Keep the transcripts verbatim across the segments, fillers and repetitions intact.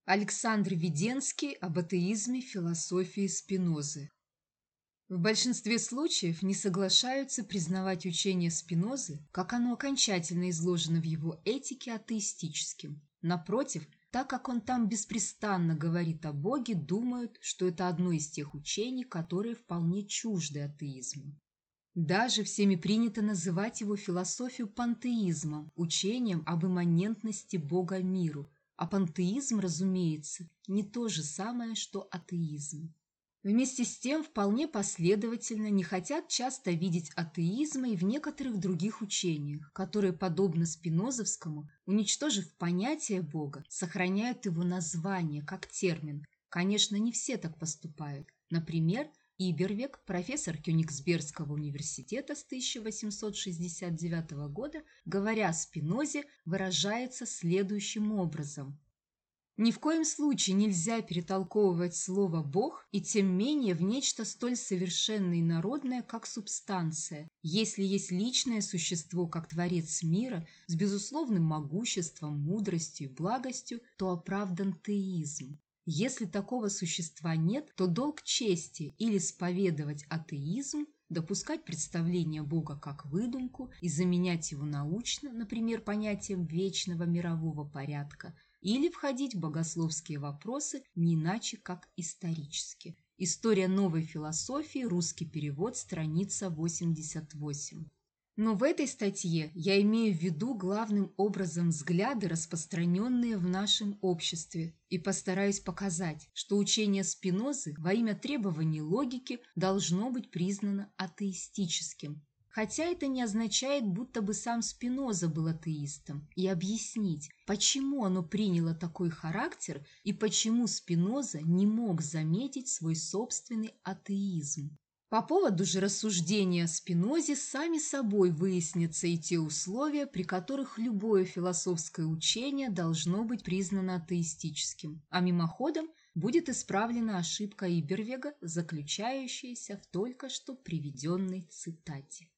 Александр Веденский об атеизме философии Спинозы. В большинстве случаев не соглашаются признавать учение Спинозы, как оно окончательно изложено в его этике, атеистическим. Напротив, так как он там беспрестанно говорит о Боге, думают, что это одно из тех учений, которые вполне чужды атеизму. Даже всеми принято называть его философию пантеизмом, учением об имманентности Бога миру, а пантеизм, разумеется, не то же самое, что атеизм. Вместе с тем, вполне последовательно не хотят часто видеть атеизма и в некоторых других учениях, которые, подобно спинозовскому, уничтожив понятие Бога, сохраняют его название как термин. Конечно, не все так поступают. Например, Ибервег, профессор Кёнигсбергского университета с тысяча восемьсот шестьдесят девятого года, говоря о Спинозе, выражается следующим образом. Ни в коем случае нельзя перетолковывать слово «Бог» и тем менее в нечто столь совершенное и народное, как субстанция. Если есть личное существо, как творец мира, с безусловным могуществом, мудростью и благостью, то оправдан теизм. Если такого существа нет, то долг чести или споведовать атеизм, допускать представление Бога как выдумку и заменять его научно, например, понятием вечного мирового порядка, или входить в богословские вопросы не иначе, как исторически. История новой философии, русский перевод, страница восемьдесят восемь. Но в этой статье я имею в виду главным образом взгляды, распространенные в нашем обществе, и постараюсь показать, что учение Спинозы во имя требований логики должно быть признано атеистическим. Хотя это не означает, будто бы сам Спиноза был атеистом, и объяснить, почему оно приняло такой характер и почему Спиноза не мог заметить свой собственный атеизм. По поводу же рассуждения о Спинозе сами собой выяснятся и те условия, при которых любое философское учение должно быть признано атеистическим, а мимоходом будет исправлена ошибка Ибервега, заключающаяся в только что приведенной цитате.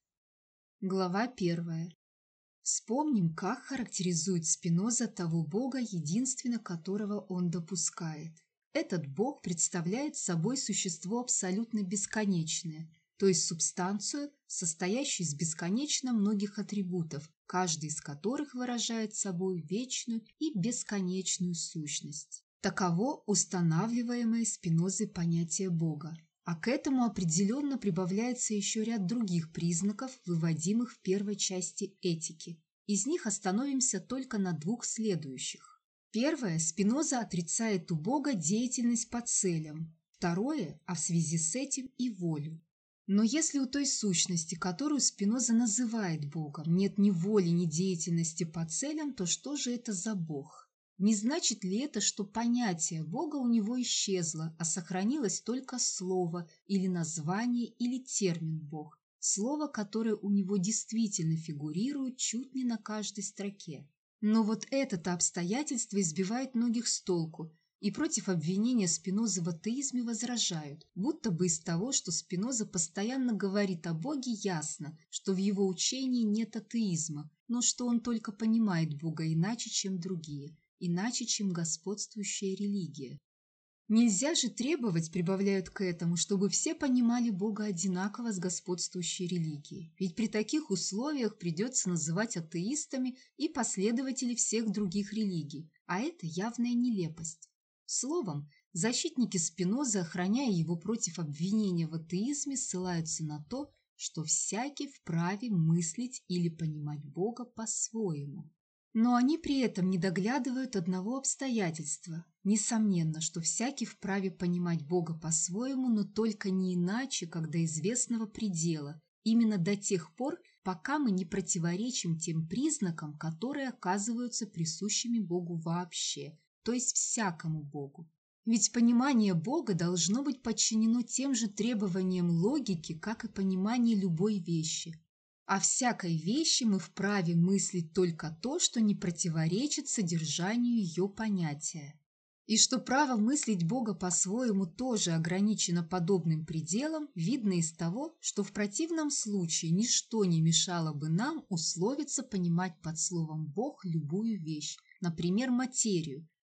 Глава первая. Вспомним, как характеризует Спиноза того Бога, единственно которого он допускает. Этот Бог представляет собой существо абсолютно бесконечное, то есть субстанцию, состоящую из бесконечно многих атрибутов, каждый из которых выражает собой вечную и бесконечную сущность. Таково устанавливаемое Спинозой понятие Бога. А к этому определенно прибавляется еще ряд других признаков, выводимых в первой части этики. Из них остановимся только на двух следующих. Первое, Спиноза отрицает у Бога деятельность по целям. Второе, а в связи с этим и волю. Но если у той сущности, которую Спиноза называет Богом, нет ни воли, ни деятельности по целям, то что же это за Бог? Не значит ли это, что понятие Бога у него исчезло, а сохранилось только слово или название или термин Бог, слово, которое у него действительно фигурирует чуть не на каждой строке? Но вот это-то обстоятельство избивает многих с толку, и против обвинения Спинозы в атеизме возражают, будто бы из того, что Спиноза постоянно говорит о Боге, ясно, что в его учении нет атеизма, но что он только понимает Бога иначе, чем другие, иначе, чем господствующая религия. Нельзя же требовать, прибавляют к этому, чтобы все понимали Бога одинаково с господствующей религией. Ведь при таких условиях придется называть атеистами и последователей всех других религий, а это явная нелепость. Словом, защитники Спинозы, охраняя его против обвинения в атеизме, ссылаются на то, что всякий вправе мыслить или понимать Бога по-своему. Но они при этом не доглядывают одного обстоятельства. Несомненно, что всякий вправе понимать Бога по-своему, но только не иначе, как до известного предела, именно до тех пор, пока мы не противоречим тем признакам, которые оказываются присущими Богу вообще, то есть всякому Богу. Ведь понимание Бога должно быть подчинено тем же требованиям логики, как и понимание любой вещи. О всякой вещи мы вправе мыслить только то, что не противоречит содержанию ее понятия. И что право мыслить Бога по-своему тоже ограничено подобным пределом, видно из того, что в противном случае ничто не мешало бы нам условиться понимать под словом «Бог» любую вещь, например, материю,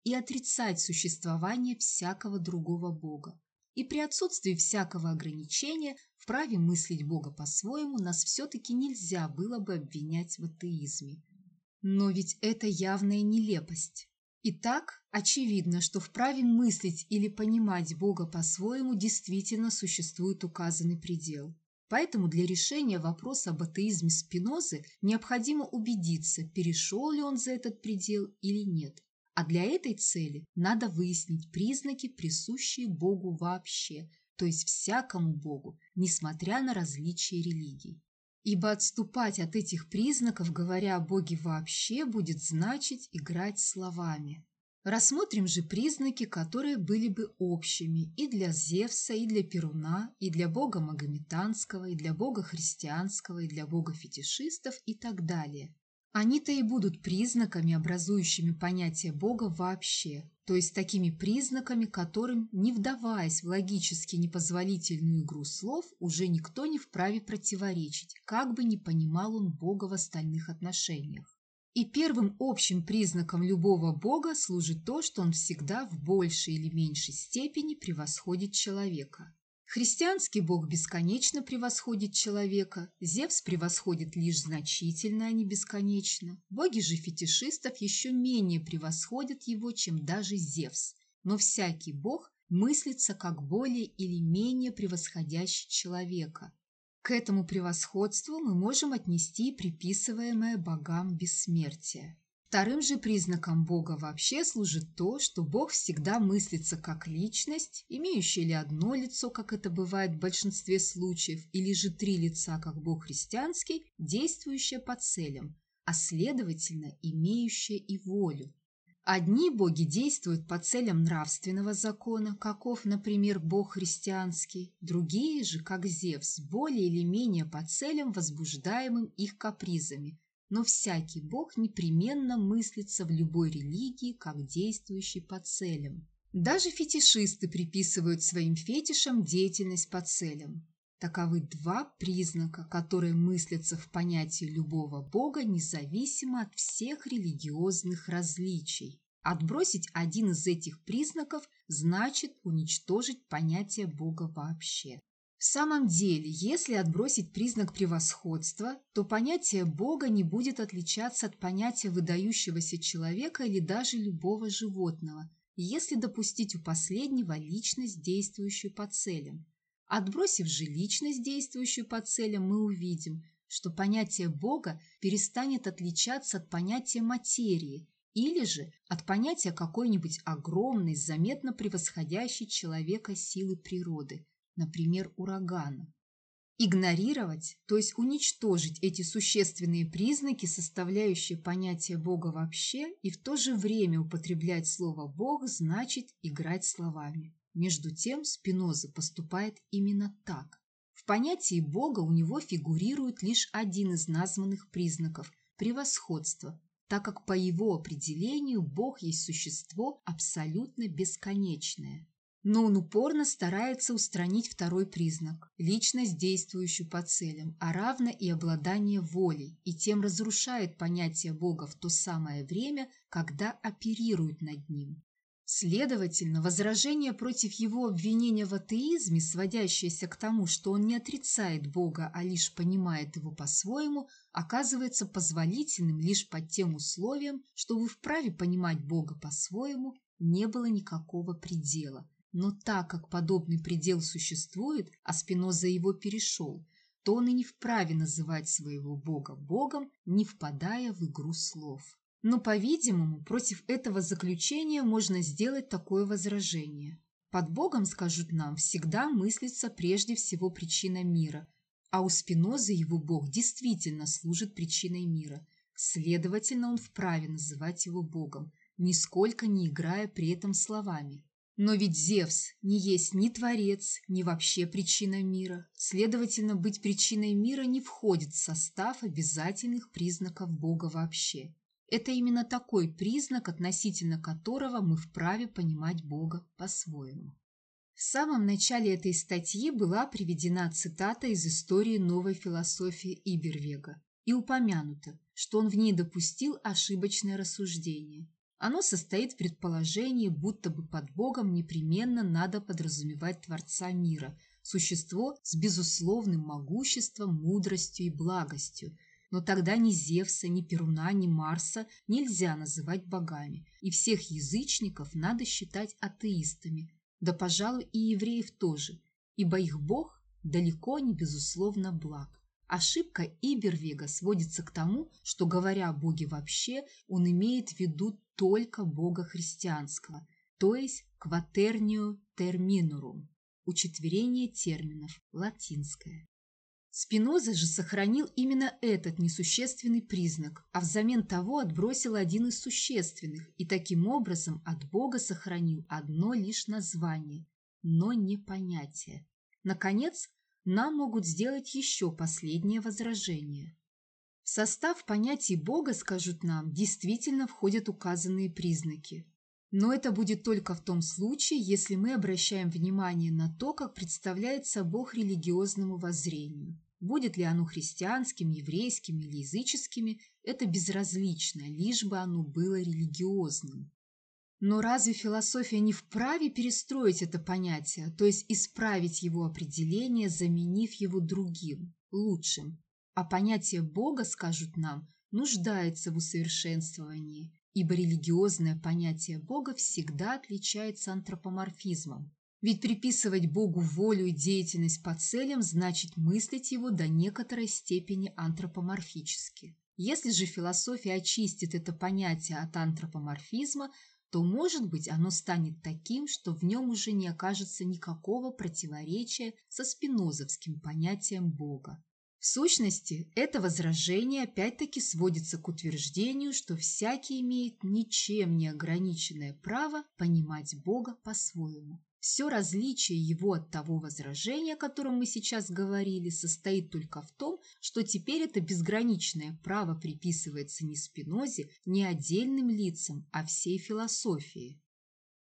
и отрицать существование всякого другого бога. И при отсутствии всякого ограничения в праве мыслить Бога по-своему нас все-таки нельзя было бы обвинять в атеизме. Но ведь это явная нелепость. Итак, очевидно, что в праве мыслить или понимать Бога по-своему действительно существует указанный предел. Поэтому для решения вопроса об атеизме Спинозы необходимо убедиться, перешел ли он за этот предел или нет. А для этой цели надо выяснить признаки, присущие Богу вообще, то есть всякому Богу, несмотря на различия религий. Ибо отступать от этих признаков, говоря о Боге вообще, будет значить играть словами. Рассмотрим же признаки, которые были бы общими и для Зевса, и для Перуна, и для бога магометанского, и для бога христианского, и для бога фетишистов и так далее. Они-то и будут признаками, образующими понятие Бога вообще, то есть такими признаками, которым, не вдаваясь в логически непозволительную игру слов, уже никто не вправе противоречить, как бы ни понимал он Бога в остальных отношениях. И первым общим признаком любого Бога служит то, что он всегда в большей или меньшей степени превосходит человека. Христианский бог бесконечно превосходит человека, Зевс превосходит лишь значительно, а не бесконечно. Боги же фетишистов еще менее превосходят его, чем даже Зевс. Но всякий бог мыслится как более или менее превосходящий человека. К этому превосходству мы можем отнести приписываемое богам бессмертие. Вторым же признаком Бога вообще служит то, что Бог всегда мыслится как личность, имеющая ли одно лицо, как это бывает в большинстве случаев, или же три лица, как Бог христианский, действующая по целям, а следовательно, имеющая и волю. Одни боги действуют по целям нравственного закона, каков, например, Бог христианский, другие же, как Зевс, более или менее по целям, возбуждаемым их капризами. Но всякий бог непременно мыслится в любой религии как действующий по целям. Даже фетишисты приписывают своим фетишам деятельность по целям. Таковы два признака, которые мыслятся в понятии любого бога независимо от всех религиозных различий. Отбросить один из этих признаков значит уничтожить понятие бога вообще. В самом деле, если отбросить признак превосходства, то понятие Бога не будет отличаться от понятия выдающегося человека или даже любого животного, если допустить у последнего личность, действующую по целям. Отбросив же личность, действующую по целям, мы увидим, что понятие Бога перестанет отличаться от понятия материи или же от понятия какой-нибудь огромной, заметно превосходящей человека силы природы, например, урагана. Игнорировать, то есть уничтожить эти существенные признаки, составляющие понятие Бога вообще, и в то же время употреблять слово «Бог» значит играть словами. Между тем Спиноза поступает именно так. В понятии Бога у него фигурирует лишь один из названных признаков – превосходство, так как по его определению Бог есть существо абсолютно бесконечное. Но он упорно старается устранить второй признак – личность, действующую по целям, а равно и обладание волей, и тем разрушает понятие Бога в то самое время, когда оперирует над ним. Следовательно, возражение против его обвинения в атеизме, сводящееся к тому, что он не отрицает Бога, а лишь понимает его по-своему, оказывается позволительным лишь под тем условием, что вы вправе понимать Бога по-своему, не было никакого предела. Но так как подобный предел существует, а Спиноза его перешел, то он и не вправе называть своего Бога Богом, не впадая в игру слов. Но, по-видимому, против этого заключения можно сделать такое возражение. Под Богом, скажут нам, всегда мыслится прежде всего причина мира, а у Спинозы его Бог действительно служит причиной мира. Следовательно, он вправе называть его Богом, нисколько не играя при этом словами. Но ведь Зевс не есть ни творец, ни вообще причина мира. Следовательно, быть причиной мира не входит в состав обязательных признаков Бога вообще. Это именно такой признак, относительно которого мы вправе понимать Бога по-своему. В самом начале этой статьи была приведена цитата из истории новой философии Ибервега и упомянуто, что он в ней допустил ошибочное рассуждение. Оно состоит в предположении, будто бы под Богом непременно надо подразумевать Творца мира, существо с безусловным могуществом, мудростью и благостью. Но тогда ни Зевса, ни Перуна, ни Марса нельзя называть богами, и всех язычников надо считать атеистами, да, пожалуй, и евреев тоже, ибо их бог далеко не безусловно благ. Ошибка Ибервега сводится к тому, что, говоря о Боге вообще, он имеет в виду только Бога христианского, то есть quaternium terminorum, учетверение терминов, латинское. Спиноза же сохранил именно этот несущественный признак, а взамен того отбросил один из существенных и таким образом от Бога сохранил одно лишь название, но не понятие. Наконец, нам могут сделать еще последнее возражение. В состав понятий Бога, скажут нам, действительно входят указанные признаки. Но это будет только в том случае, если мы обращаем внимание на то, как представляется Бог религиозному воззрению. Будет ли оно христианским, еврейским или языческим, это безразлично, лишь бы оно было религиозным. Но разве философия не вправе перестроить это понятие, то есть исправить его определение, заменив его другим, лучшим? А понятие Бога, скажут нам, нуждается в усовершенствовании, ибо религиозное понятие Бога всегда отличается антропоморфизмом. Ведь приписывать Богу волю и деятельность по целям значит мыслить его до некоторой степени антропоморфически. Если же философия очистит это понятие от антропоморфизма, то, может быть, оно станет таким, что в нем уже не окажется никакого противоречия со спинозовским понятием Бога. В сущности, это возражение опять-таки сводится к утверждению, что всякий имеет ничем не ограниченное право понимать Бога по-своему. Все различие его от того возражения, о котором мы сейчас говорили, состоит только в том, что теперь это безграничное право приписывается не Спинозе, не отдельным лицам, а всей философии.